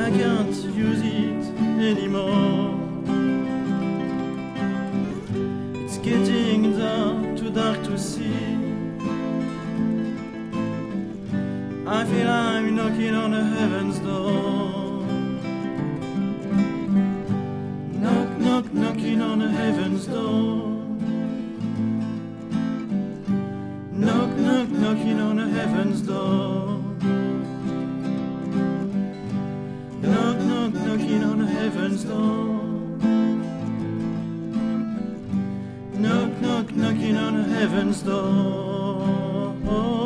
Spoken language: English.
I can't use it anymore. It's getting too dark to see. I feel I'm knocking on a heaven's door. Knock, knock, knocking on a heaven's door. Knock, knock, knocking on a heaven's door. Knock, knock, knocking on a heaven's door. Knock, knock, knocking on a heaven's door.